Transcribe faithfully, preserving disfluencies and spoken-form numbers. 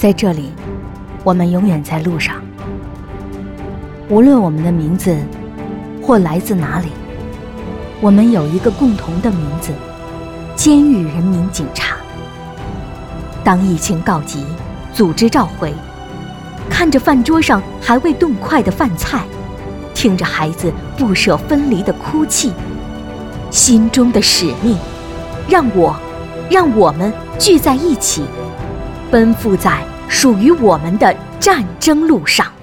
在这里，我们永远在路上。无论我们的名字或来自哪里，我们有一个共同的名字——监狱人民警察。当疫情告急，组织召回，看着饭桌上还未动筷的饭菜，听着孩子不舍分离的哭泣，心中的使命让我让我们聚在一起，奔赴在属于我们的战争路上。